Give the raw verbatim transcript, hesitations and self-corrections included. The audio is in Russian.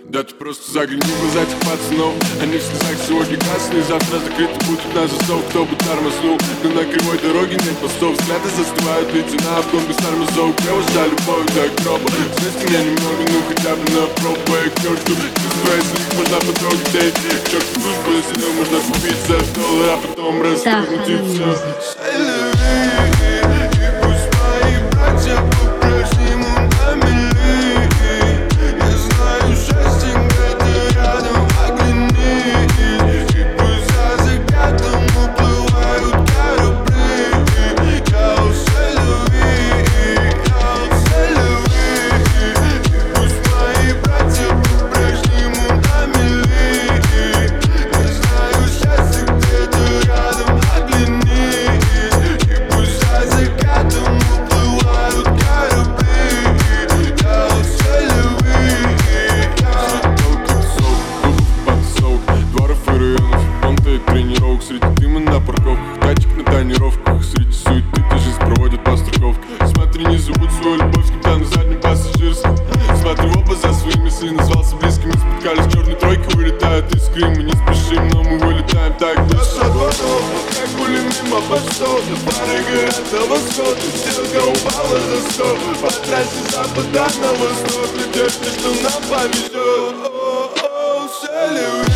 Да ты просто загляни в глаза этих пацанов. Они в слезах сегодня красные, завтра закрыты будут на засов. Кто бы тормознул, но на кривой дороге нет постов. Взгляды застывают, люди на авто без тормозов. Девушка, любовь до гроба. Знаешь меня немного, ну хотя бы на пробу. Я к черту, чувствую, если их можно потрогать. Эй, черт, дружбу, если ну можно купить за доллар, а потом расстегнуть и все. Среди дыма на парковках, тачек на тонировках. Среди суеты жизнь проводит по страховке. Смотри, не забудь свою любовь, когда на заднем пассажирском. Смотрю оба за свои мысли, назвался близкими. Споткались черной тройкой, вылетают из Крыма. Не спешим, но мы вылетаем так быстро. Как пули мимо постов, пары горят на восход. Стрелка упала за сто. По трассе запада на восток. Надежда, что нам повезет. О-о-о,